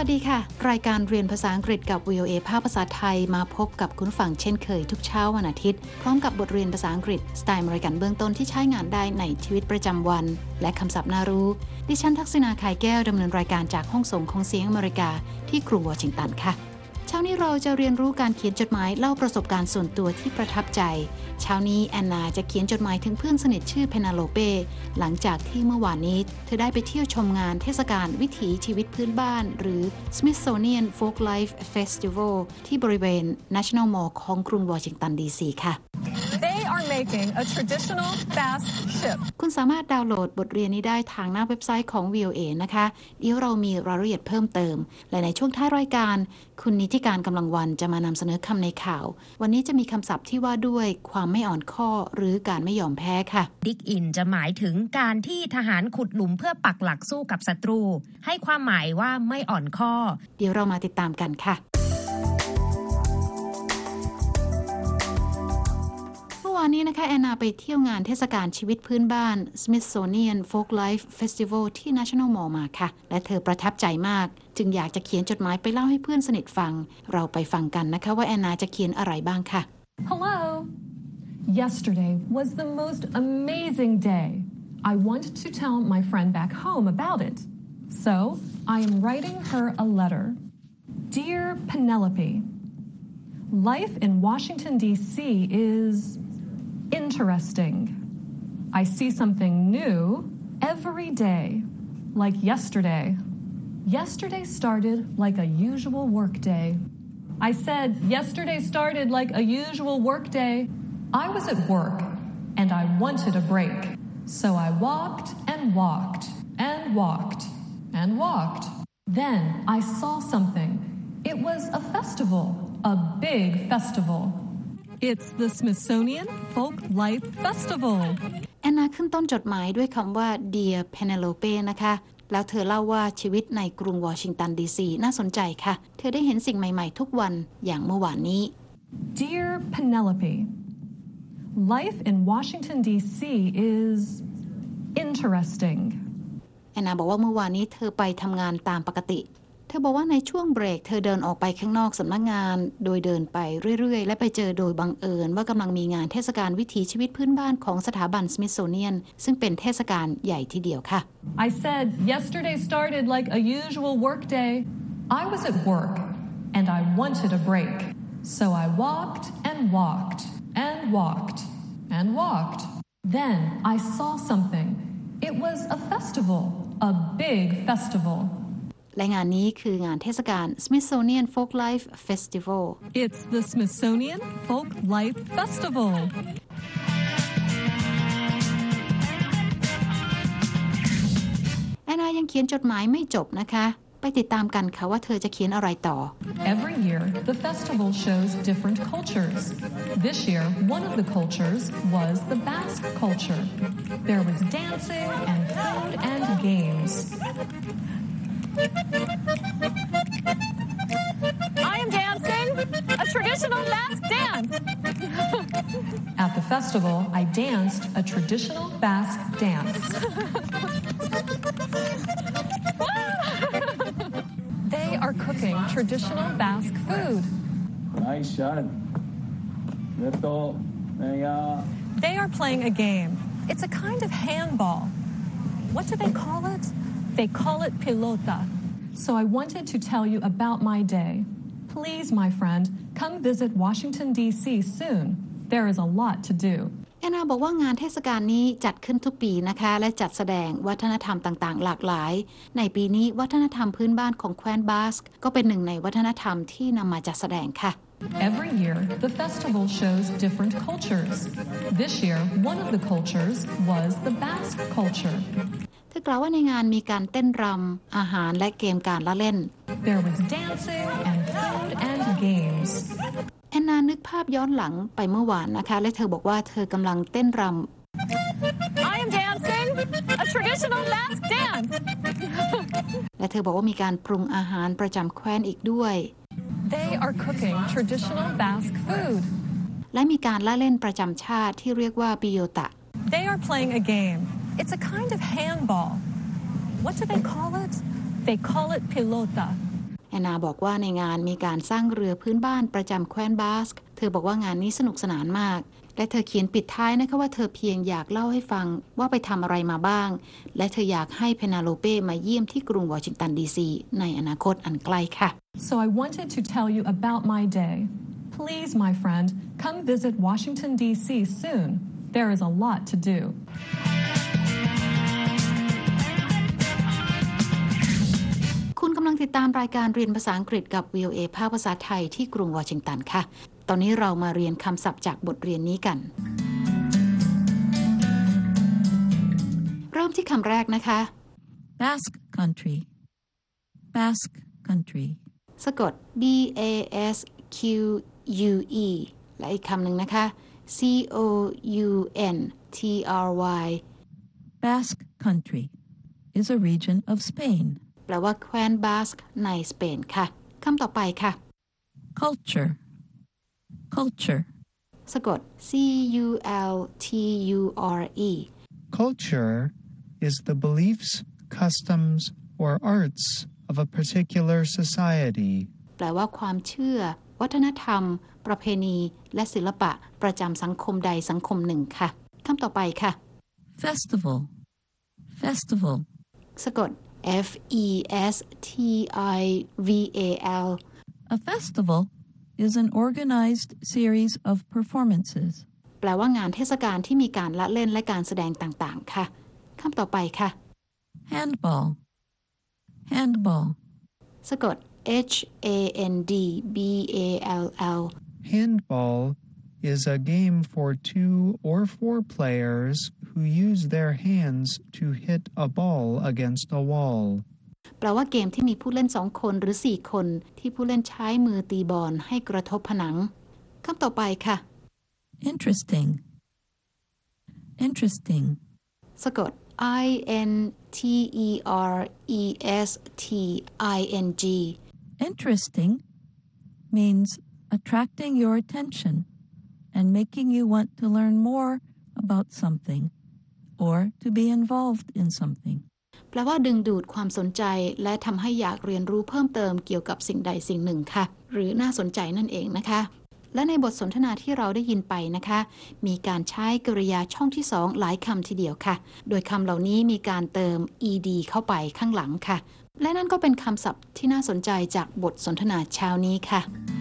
วัสดีค่ะรายการเรียนภาษาอังกฤษกับ VOA ภาคภาษาไทยมาพบกับคุณฟังเช่นเคยทุกเช้าวันอาทิตย์พร้อมกับบทเรียนภาษาอังกฤษสไตล์อเมริกันเบื้องต้นที่ใช้งานได้ในชีวิตประจำวันและคำศัพท์น่ารู้ดิฉันทักษณาไข่แก้วดำเนินรายการจากห้องส่งของเสียงอเมริกาที่กรุงวอชิงตันค่ะเช้านี้เราจะเรียนรู้การเขียนจดหมายเล่าประสบการณ์ส่วนตัวที่ประทับใจเช้านี้แอนนาจะเขียนจดหมายถึงเพื่อนสนิทชื่อเพนาโลเป้หลังจากที่เมื่อวานนี้เธอได้ไปเที่ยวชมงานเทศกาลวิถีชีวิตพื้นบ้านหรือ Smithsonian Folklife Festival ที่บริเวณ National Mall ของกรุงวอชิงตันดีซีค่ะ They are making a traditional fast ship คุณสามารถดาวน์โหลดบทเรียนนี้ได้ทางหน้าเว็บไซต์ของ VOA นะคะเดี๋ยวเรามีรายละเอียดเพิ่มเติมและในช่วงท้ายรายการคุณนิติการกำลังวันจะมานำเสนอคำในข่าววันนี้จะมีคำศัพท์ที่ว่าด้วยความไม่อ่อนข้อหรือการไม่ยอมแพ้ค่ะดิกอินจะหมายถึงการที่ทหารขุดหลุมเพื่อปักหลักสู้กับศัตรูให้ความหมายว่าไม่อ่อนข้อเดี๋ยวเรามาติดตามกันค่ะวันนี้นะคะแอนนาไปเที่ยวงานเทศกาลชีวิตพื้นบ้าน Smithsonian Folklife Festival ที่ National Mall มาค่ะและเธอประทับใจมากจึงอยากจะเขียนจดหมายไปเล่าให้เพื่อนสนิทฟังเราไปฟังกันนะคะว่าแอนนาจะเขียนอะไรบ้างค่ะ Hello Yesterday was the most amazing day I wanted to tell my friend back home about it So I am writing her a letter Dear Penelope Life in Washington D.C. is interesting. I see something new every day, like yesterday. Yesterday started like a usual workday. I said yesterday started like a usual workday. I was at work and I wanted a break. So I walked and walked and walked and walked. Then I saw something. It was a festival, a big festival.It's the Smithsonian Folklife Festival แอนนาขึ้นต้นจดหมายด้วยคำว่า Dear Penelope นะคะแล้วเธอเล่าว่าชีวิตในกรุงวอชิงตันดีซีน่าสนใจค่ะเธอได้เห็นสิ่งใหม่ๆทุกวันอย่างเมื่อวานนี้ Dear Penelope Life in Washington D.C. is interesting แอนนาบอกว่าเมื่อวานนี้เธอไปทำงานตามปกติเธอบอกว่าในช่วงเบรกเธอเดินออกไปข้างนอกสำนักงานโดยเดินไปเรื่อยๆและไปเจอโดยบังเอิญว่ากำลังมีงานเทศกาลวิถีชีวิตพื้นบ้านของสถาบัน Smithsonian ซึ่งเป็นเทศกาลใหญ่ทีเดียวค่ะ I said yesterday started like a usual workday. I was at work and I wanted a break. So I walked and walked and walked and walked. Then I saw something. It was a festival, a big festival. และงานนี้คืองานเทศกาล Smithsonian Folklife Festival It's the Smithsonian Folklife Festival แอนนายังเขียนจดหมายไม่จบนะคะไปติดตามกันค่ะว่าเธอจะเขียนอะไรต่อ Every year the festival shows different cultures. This year one of the cultures was the Basque culture. There was dancing and food and games.I am dancing a traditional Basque dance. At the festival, I danced a traditional Basque dance. They are cooking traditional Basque food. Nice shot. They are playing a game. It's a kind of handball. What do they call it? They call it pelota. So I wanted to tell you about my day. Please, my friend, come visit Washington, D.C. soon. There is a lot to do. แอนนาบอกว่างานเทศกาลนี้จัดขึ้นทุกปีนะคะและจัดแสดงวัฒนธรรมต่างๆหลากหลายในปีนี้วัฒนธรรมพื้นบ้านของแคว้นบาสก์ก็เป็นหนึ่งในวัฒนธรรมที่นำมาจัดแสดงค่ะ Every year, the festival shows different cultures. This year, one of the cultures was the Basque culture. เธอกล่าวว่าในงานมีการเต้นรำอาหารและเกมการละเล่น There was dancing and food and games. แอนนานึกภาพย้อนหลังไปเมื่อวานนะคะและเธอบอกว่าเธอกำลังเต้นรำ I am dancing a traditional Basque dance. และเธอบอกว่ามีการปรุงอาหารประจำแคว้นอีกด้วย They are cooking traditional Basque food. และมีการละเล่นประจำชาติที่เรียกว่าปิโยตะ They are playing a game.It's a kind of handball. What do they call it? They call it pelota. แอนนาบอกว่าในงานมีการสร้างเรือพื้นบ้านประจำแคว้นบาสก์เธอบอกว่างานนี้สนุกสนานมากและเธอเขียนปิดท้ายนะคะว่าเธอเพียงอยากเล่าให้ฟังว่าไปทำอะไรมาบ้างและเธออยากให้เพนาโลเป้มาเยี่ยมที่กรุงวอชิงตันดีซีในอนาคตอันใกล้ค่ะ So I wanted to tell you about my day. Please, my friend, come visit Washington, D.C. soon. There is a lot to do. คุณกำลังติดตามรายการเรียนภาษาอังกฤษกับ VOA ภาคภาษาไทยที่กรุงวอชิงตันค่ะตอนนี้เรามาเรียนคำศัพท์จากบทเรียนนี้กันเริ่มที่คำแรกนะคะ Basque Country Basque Country สะกด B-A-S-Q-U-E และอีกคำหนึ่งนะคะ C-O-U-N-T-R-Y Basque Country is a region of Spain. แปลว่าแคว้นบาสก์ในสเปนค่ะคำต่อไปค่ะ Culture Culture สะกด C-U-L-T-U-R-E Culture is the beliefs, customs, or arts of a particular society. แปลว่าความเชื่อวัฒนธรรมประเพณีและศิลปะประจำสังคมใดสังคมหนึ่งค่ะคำต่อไปค่ะ Festival Festival สะกด F-E-S-T-I-V-A-L A festival is an organized series of performances. แปลว่างานเทศกาลที่มีการละเล่นและการแสดงต่างๆค่ะคำต่อไปค่ะ Handball Handball สะกด H-A-N-D-B-A-L-L Handball is a game for 2 or 4 players who use their hands to hit a ball against a wall. แปลว่าเกมที่มีผู้เล่น2คนหรือ4คนที่ผู้เล่นใช้มือตีบอลให้กระทบผนังคำต่อไปค่ะ Interesting Interesting สะกด I-N-T-E-R-E-S-T-I-N-G Interesting means attracting your attention and making you want to learn more about something or to be involved in something. แปลว่าดึงดูดความสนใจและทำให้อยากเรียนรู้เพิ่มเติมเกี่ยวกับสิ่งใดสิ่งหนึ่งค่ะหรือน่าสนใจนั่นเองนะคะและในบทสนทนาที่เราได้ยินไปนะคะมีการใช้กริยาช่องที่2หลายคำทีเดียวค่ะโดยคำเหล่านี้มีการเติม ed เข้าไปข้างหลังค่ะและนั่นก็เป็นคำศัพท์ที่น่าสนใจจากบทสนทนาเช้านี้ค่ะ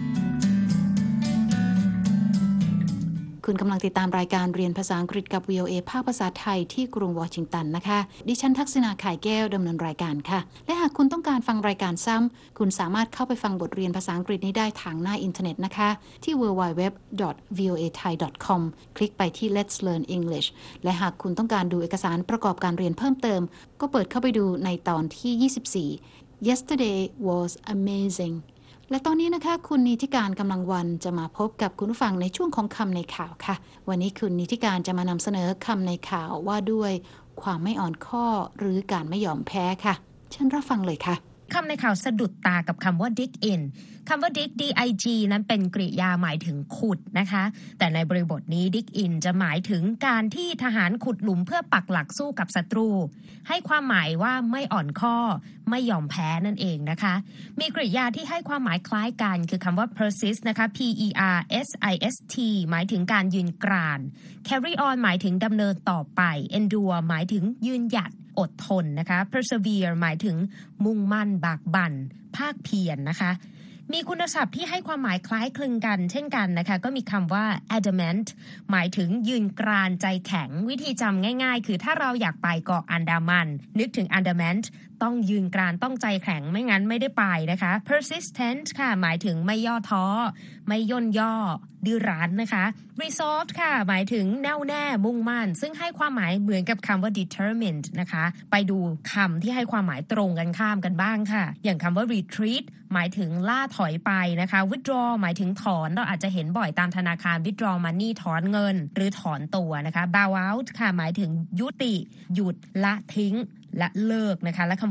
คุณกำลังติดตามรายการเรียนภาษาอังกฤษกับ VOA ภาคภาษาไทยที่กรุงวอชิงตันนะคะดิฉันทักษณาข่ายแก้วดำเนินรายการค่ะและหากคุณต้องการฟังรายการซ้ำคุณสามารถเข้าไปฟังบทเรียนภาษาอังกฤษนี้ได้ทางหน้าอินเทอร์เน็ตนะคะที่ www.voathai.com คลิกไปที่ Let's Learn English และหากคุณต้องการดูเอกสารประกอบการเรียนเพิ่มเติมก็เปิดเข้าไปดูในตอนที่ 24 Yesterday was amazingและตอนนี้นะคะคุณนิติการกำลังวันจะมาพบกับคุณผู้ฟังในช่วงของคำในข่าวค่ะวันนี้คุณนิติการจะมานำเสนอคำในข่าวว่าด้วยความไม่อ่อนข้อหรือการไม่ยอมแพ้ค่ะเชิญรับฟังเลยค่ะคำในข่าวสะดุดตากับคำว่า dig in คำว่า dig dig นั้นเป็นกริยาหมายถึงขุดนะคะแต่ในบริบทนี้ dig in จะหมายถึงการที่ทหารขุดหลุมเพื่อปักหลักสู้กับศัตรูให้ความหมายว่าไม่อ่อนข้อไม่ยอมแพ้นั่นเองนะคะมีกริยาที่ให้ความหมายคล้ายกันคือคำว่า persist นะคะ P-E-R-S-I-S-T หมายถึงการยืนกราน carry on หมายถึงดำเนินต่อไป endure หมายถึงยืนหยัดอดทนนะคะ persevere หมายถึงมุ่งมั่นบากบั่นภาคเพียรนะคะมีคุณศัพท์ที่ให้ความหมายคล้ายคลึงกันเช่นกันนะคะก็มีคำว่า adamant หมายถึงยืนกรานใจแข็งวิธีจำง่ายๆคือถ้าเราอยากไปเกาะอันดามันนึกถึง adamant ต้องยืนกรานต้องใจแข็งไม่งั้นไม่ได้ไปนะคะ persistent ค่ะหมายถึงไม่ย่อท้อไม่ย่นย่อดื้อรั้นนะคะ resolved ค่ะหมายถึงแน่วแน่มุ่งมั่นซึ่งให้ความหมายเหมือนกับคำว่า determined นะคะไปดูคำที่ให้ความหมายตรงกันข้ามกันบ้างค่ะอย่างคำว่า retreat หมายถึงล่าถอยไปนะคะ withdraw หมายถึงถอนเราอาจจะเห็นบ่อยตามธนาคาร withdraw money ถอนเงินหรือถอนตัวนะคะ bow out ค่ะหมายถึงยุติหยุดละทิ้งและเลิกนะคะและคำว่า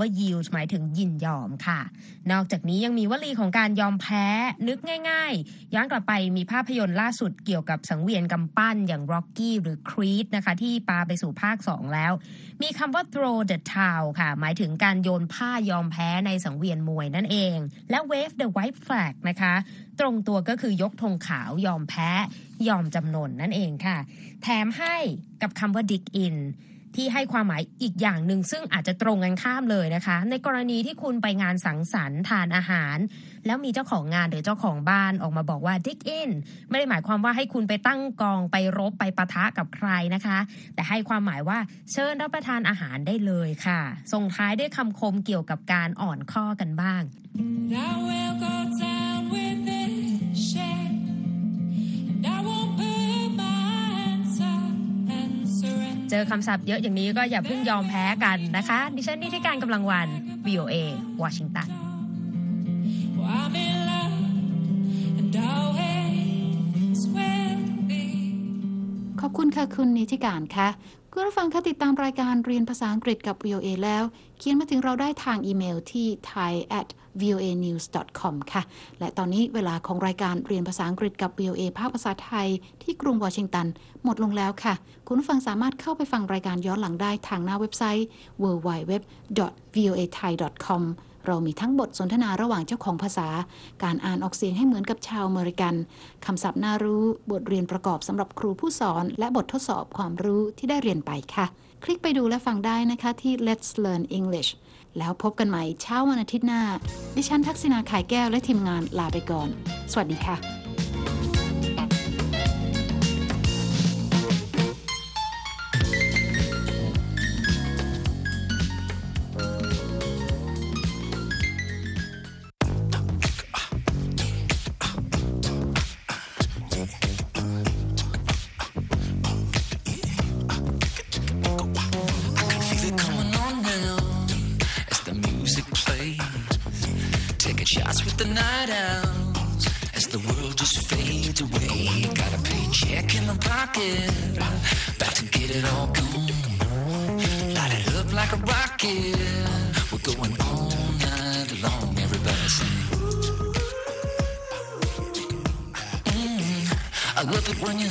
ว่า yield หมายถึงยินยอมค่ะนอกจากนี้ยังมีวลีของการยอมแพ้นึกง่ายๆย้อนกลับไปมีภาพยนตร์ล่าสุดเกี่ยวกับสังเวียนกำปั้นอย่าง Rocky หรือ Creed นะคะที่ปาไปสู่ภาค2แล้วมีคำว่า throw the towel ค่ะหมายถึงการโยนผ้ายอมแพ้ในสังเวียนมวยนั่นเองและ wave the white flag นะคะตรงตัวก็คือยกธงขาวยอมแพ้ยอมจำนนนั่นเองค่ะแถมให้กับคำว่า dig in ที่ให้ความหมายอีกอย่างหนึ่งซึ่งอาจจะตรงกันข้ามเลยนะคะในกรณีที่คุณไปงานสังสรรค์ทานอาหารแล้วมีเจ้าของงานหรือเจ้าของบ้านออกมาบอกว่า dig in ไม่ได้หมายความว่าให้คุณไปตั้งกองไปรบไปปะทะกับใครนะคะแต่ให้ความหมายว่าเชิญรับประทานอาหารได้เลยค่ะส่งท้ายด้วยคำคมเกี่ยวกับการอ่อนข้อกันบ้างเจอคำศัพท์เยอะอย่างนี้ก็อย่าเพิ่งยอมแพ้กันนะคะดิฉันนิติการกำลังวัน VOA วอชิงตันขอบคุณค่ะคุณนิติการค่ะคุณผู้ฟังคะติดตามรายการเรียนภาษาอังกฤษกับ VOA แล้วเขียนมาถึงเราได้ทางอีเมลที่ thai@voanews.com ค่ะและตอนนี้เวลาของรายการเรียนภาษาอังกฤษกับ VOA ภาคภาษาไทยที่กรุงวอชิงตันหมดลงแล้วค่ะคุณผู้ฟังสามารถเข้าไปฟังรายการย้อนหลังได้ทางหน้าเว็บไซต์ www.voathai.com เรามีทั้งบทสนทนาระหว่างเจ้าของภาษาการอ่านออกเสียงให้เหมือนกับชาวอเมริกันคำศัพท์น่ารู้บทเรียนประกอบสำหรับครูผู้สอนและบททดสอบความรู้ที่ได้เรียนไปค่ะคลิกไปดูและฟังได้นะคะที่ Let's Learn English แล้วพบกันใหม่เช้าวันอาทิตย์หน้าดิฉันทักษิณาข่ายแก้วและทีมงานลาไปก่อนสวัสดีค่ะ Shots with the night owls as the world just fades away. Got a paycheck in my pocket, about to get it all gone. Light it up like a rocket. We're going all night long. Everybody sing. I love it when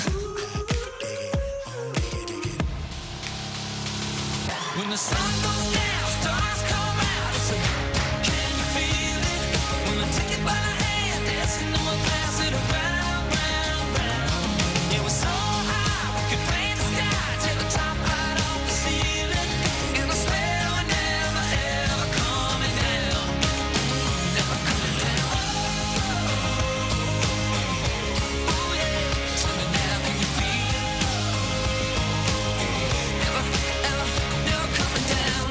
the sun goes down, stars come out. It's can you feel it? Take it by the hand, dancing on my glass it around, round, round. It was so high, we could paint the sky till the top right off the ceiling. And I swear we're never ever coming down, never coming down. Oh yeah, tell me now, can you feel it? Never, ever, never coming down.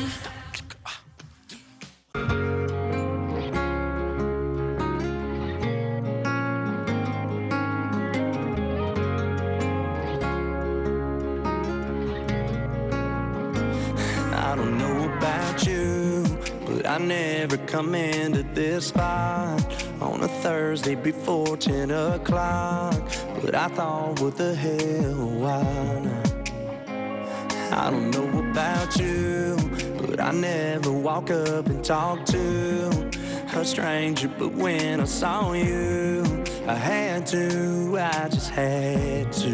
I don't know about you, but I never come into this spot on a Thursday before 10 o'clock. But I thought, what the hell, why not? I don't know about you, but I never walk up and talk to a stranger. But when I saw you, I had to, I just had to.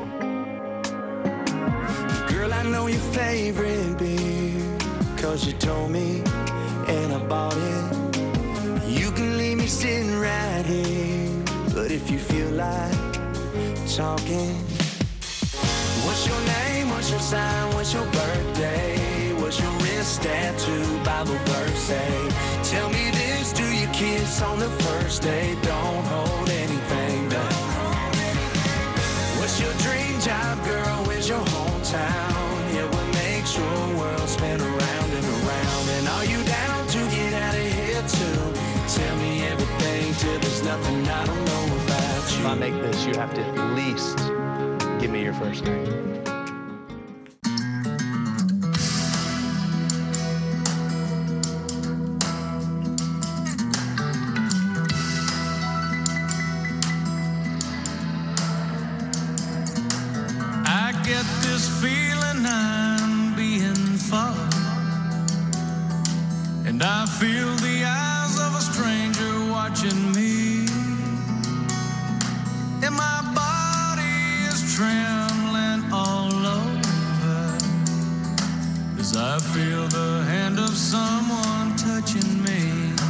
Girl, I know your favorite beer, 'cause you told me and I bought it. You can leave me sitting right here, but if you feel like talking, what's your name, what's your sign, what's your birthday, what's your wrist tattoo, Bible verse say? Tell me this, do you kiss on the first date? Don't hold anything back. What's your dream job, girl, where's your hometown? Yeah, what makes your world spin around and around? And are you down to get out of here too? Tell me everything till there's nothing I don't know about you. If I make this, you have to at least give me your first name. I get this feeling I'm being followed. feel the eyes of a stranger watching me, and my body is trembling all over as I feel the hand of someone touching me.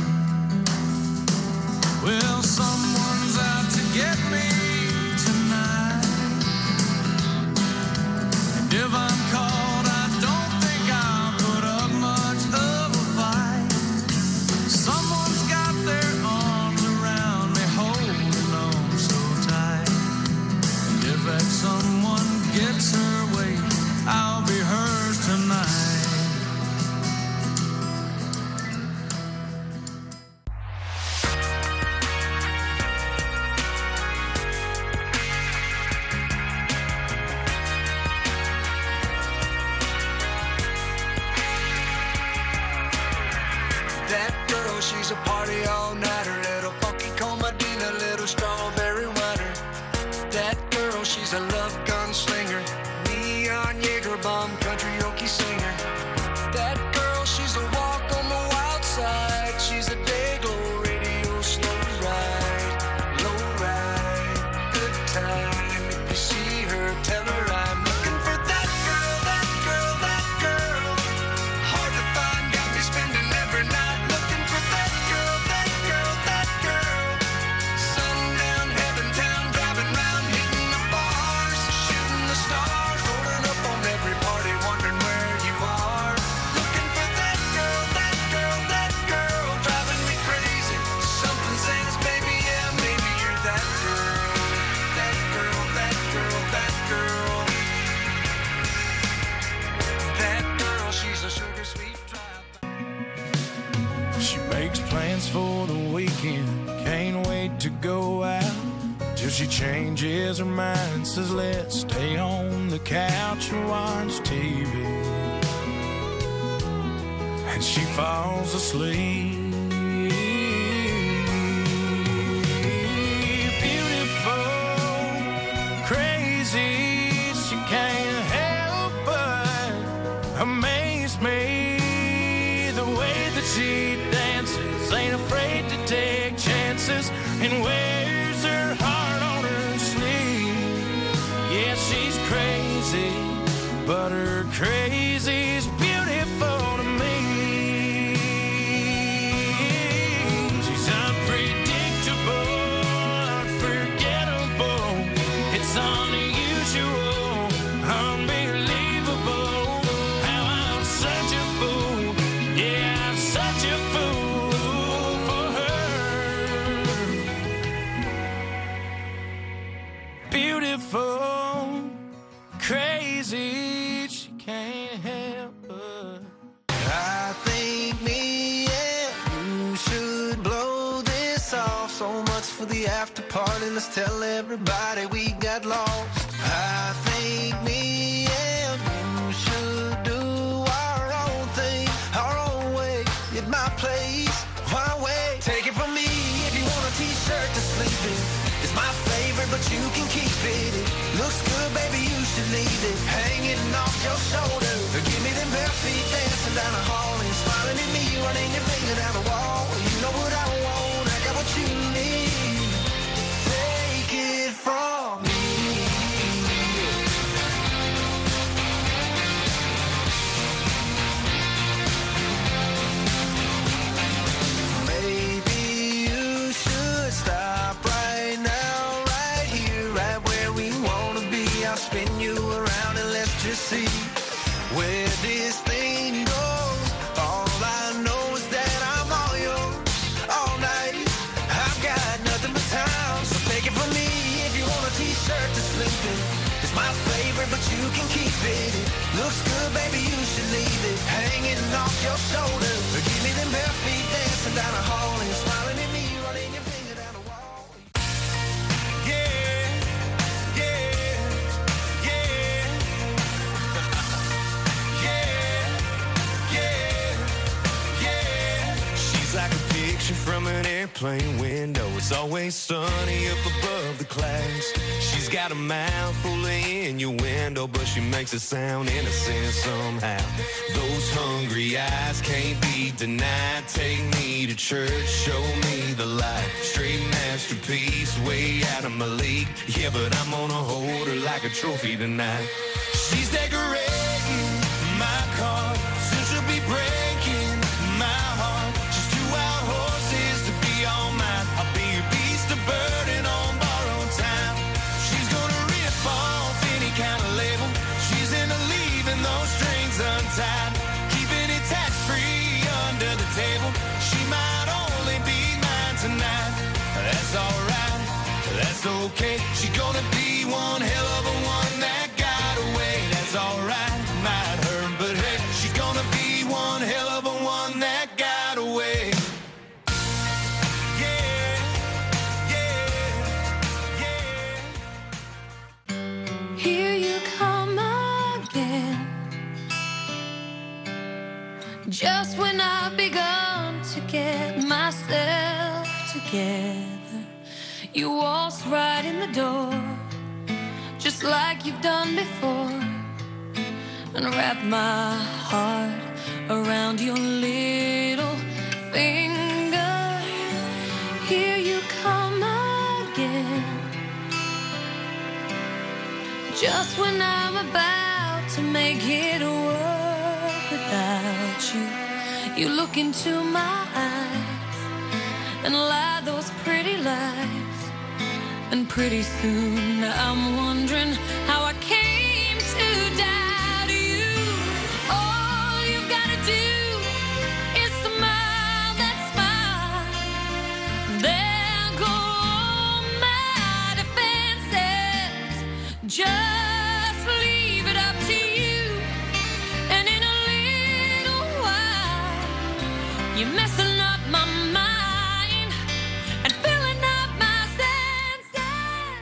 Well, someone's out to get me tonight, and if I'm caught, I don't think I'll put up much of a fight. Someone's got their arms around me, holding on so tight, and if that someone gets her way, I'll be hers tonight. That girl, she's a party all-nighter, little funky comadina, little strawberry whiner. That girl, she's a love gunslinger, neon Jaeger bomb, country okie singer. That girl, she's a walk on the wild side, she's a day-glow radio slow ride, low ride, good time. If you see her, tell her I'm looking for that girl, that girl, that girl. Hard to find, got me spending every night looking for that girl, that girl, that girl. Sundown, heaven town, driving round, hitting the bars, shooting the stars, rolling up on every party, wondering where you are. Looking for that girl, that girl, that girl, driving me crazy. Something says, baby, yeah, maybe you're that girl, that girl, that girl, that girl. That girl, she's a sugar sweet drive. She makes plans for the weekend, can't wait to go out, till she changes her mind, says let's stay on the couch and watch TV, and she falls asleep. Beautiful, crazy, she can't help but amaze me. The way that she dances, ain't afraid to take chances, and wears her heart on her sleeve. Yeah, she's crazy, but her crazy's beautiful to me. She's unpredictable, unforgettable. It's unusual, unbelievable. How I'm such a fool, yeah, I'm such a fool for her. Beautiful, crazy, she can't help but. I think me and you should blow this off. So much for the after party, let's tell everybody we got lost. I think me and you should do our own thing, our own way, at my place. Why wait? Take it from me, if you want a t-shirt to sleep in, it's my favorite, but you can keep it. It looks good, baby, you should leave it hanging off your shoulder. Give me them bare feet dancing down the hall and smiling at me, running your finger down the wall. You know what I want, I got what you need. Take it from me. Maybe you should stop right now, right here, right where we wanna be. I'll spin you around and let's just see where this thing goes. All I know is that I'm all yours all night. I've got nothing but time, so take it from me. If you want a t-shirt to sleep in, it's my favorite, but you can keep it. It looks good, baby, you should leave it hanging off your shoulder. Give me them bare feet dancing down the hall and smiling at me, running your finger down the wall. Yeah, yeah, yeah. Yeah, yeah, yeah. She's like a picture from an airplane. airplane window. It's always sunny up above the clouds. She's got a mouth full of innuendo, but she makes it sound innocent somehow. Those hungry eyes can't be denied. Take me to church, show me the light. Straight masterpiece, way out of my league. Yeah, but I'm gonna hold her like a trophy tonight. She's decorating my car, soon she'll be breaking my heart. She's 2 wild horses to be all mine. I'll be your beast of burden on borrowed time. She's gonna rip off any kind of label. She's into leaving those strings untied, keeping it tax-free under the table. She might only be mine tonight. That's alright, that's okay. She's gonna be one hell of a one that got away. That's alright, might hurt, but hey, she's gonna be one hell of a one that got away. Yeah, yeah, yeah. Here you come again, just when I've begun to get myself together. You waltz right in the door, just like you've done before, and wrap my heart around your little finger. Here you come again, just when I'm about to make it work without you. You look into my eyes and lie those pretty lies, and pretty soon I'm wondering how I came to doubt you. All you've gotta do is smile that smile, then go on my defenses. Just leave it up to you, and in a little while you're messing up my mind and filling up my senses.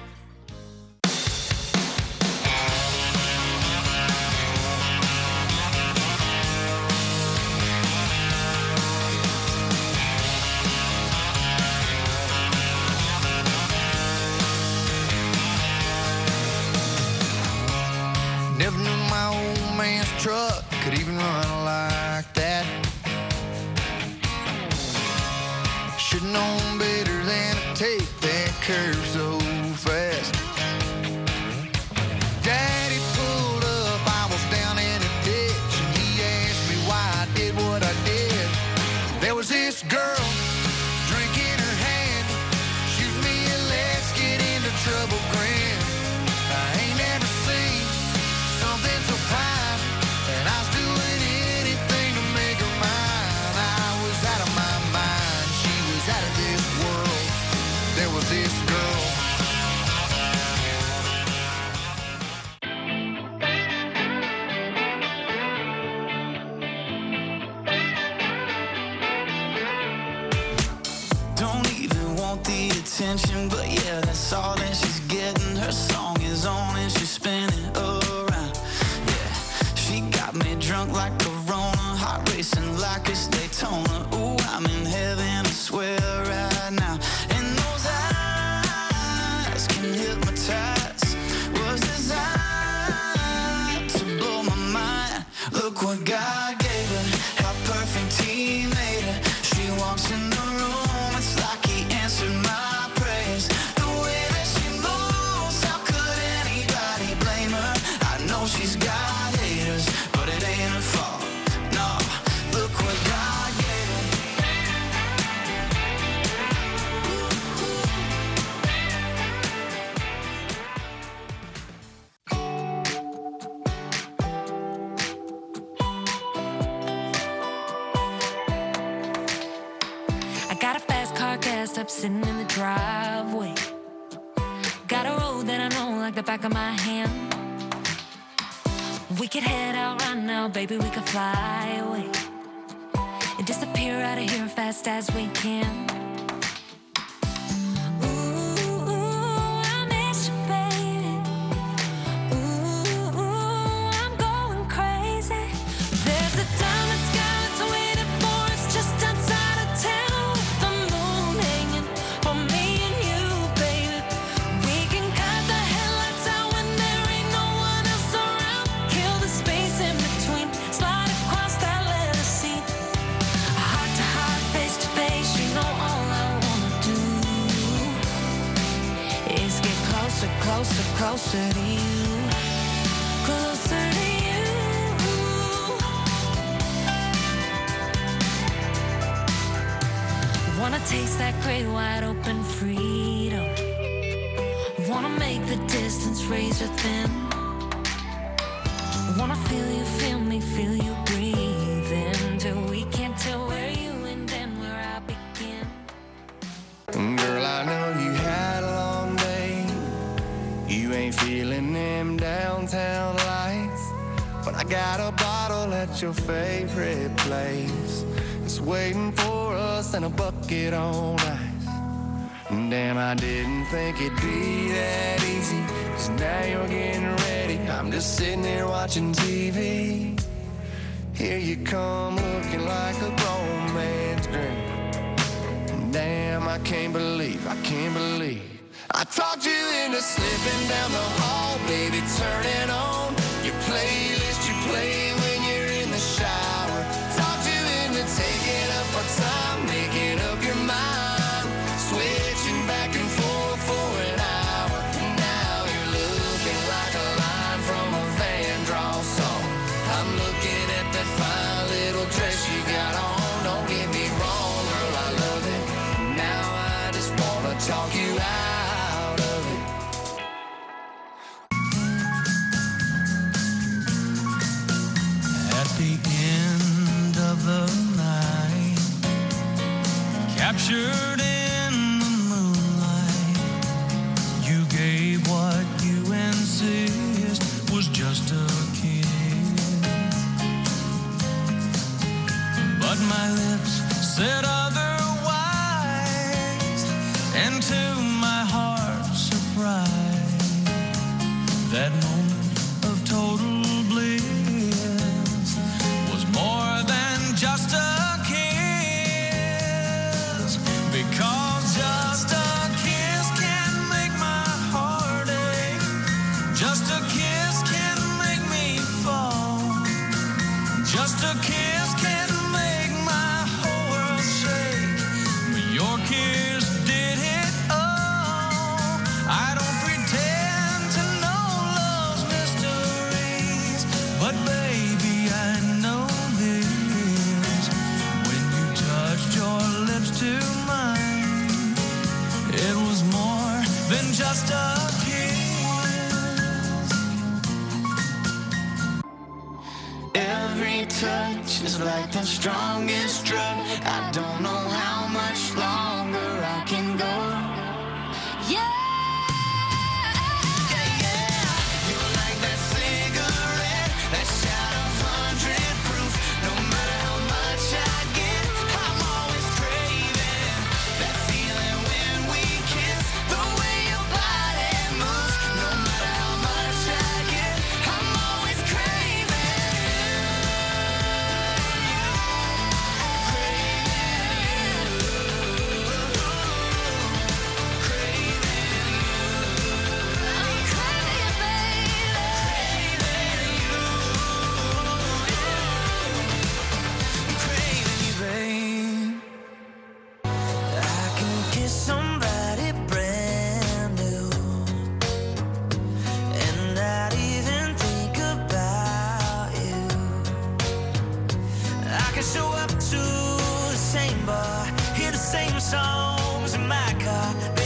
Never knew my old man's truck could even run like that. Should've known better than to take that curve so fast. Daddy pulled up, I was down in a ditch, and he asked me why I did what I did. There was this girl, drink in her hand, shoot me a let's get into trouble grin. I ain't never seen something so fine, and I was doing anything to make her mine. I was out of my mind, she was out of this world. There was this girl. Don't even want the attention, but yeah, that's all that she's getting. Her song is on and she's spinning around. Yeah, she got me drunk like Corona, heart racing like it's Daytona. Ooh, I'm in heaven, I swear right now. And those eyes can hypnotize, was designed to blow my mind. Look what God gave her, how perfect He made her. She walks in the room, it's like He answered my praise. The way that she moves, how could anybody blame her? I know she's got haters, but it ain't her fault. No, look what God gave her. I got a fast car gassed up sitting in the driveway. Got a road that I know like the back of my hand. We could head out right now, baby, we could fly away and disappear out of here fast as we can. Ooh, I miss you, baby. Ooh, I'm going crazy. There's a diamond sky that's waiting for us just outside of town. The moon ain't closer to you, closer to you. Wanna taste that great wide open freedom. Wanna make the distance razor thin. Wanna feel you, feel me, feel you breathing till we can't tell where you end and where I begin. Girl, I know you had a long day. You ain't feeling them downtown lights, but I got a bottle at your favorite place. It's waiting for us in a bucket on ice. Damn, I didn't think it'd be that easy, 'cause now you're getting ready. I'm just sitting there watching TV. Here you come looking like a grown man's dream. Damn, I can't believe I talked you into slipping down the hall, baby, turning on your playlist you play when you're in the shower. Talked you into taking up our time, making up your mind, switching back and forth for an hour. Now you're looking like a line from a Van Draw song. I'm looking at that fine little dress you got on. Don't get me wrong, girl, I love it. Now I just wanna talk you out of it. At the end of the night, captured in the moonlight, you gave what you insist was just a kiss. But my lips said otherwise, and to my heart's surprise, that moment of total bliss was more than just a kiss. Because just a kiss can make my heart ache. Just a kiss can make me fall. Just a kiss can make my whole world shake. But your kiss did it all. I don't pretend to know love's mysteries, but baby, I know this. When you touched your lips to mine, it was more than just a kiss. Every touch is like the strongest drug. I don't know how much longer I can go. Yeah. You're like that cigarette, that shot of 100 proof. No matter how much I get, I'm always craving that feeling when we kiss. The way your body moves. No matter how much I get, I'm always craving I can kiss somebody brand new and not even think about you. I can show up to the same bar, hear the same songs in my car.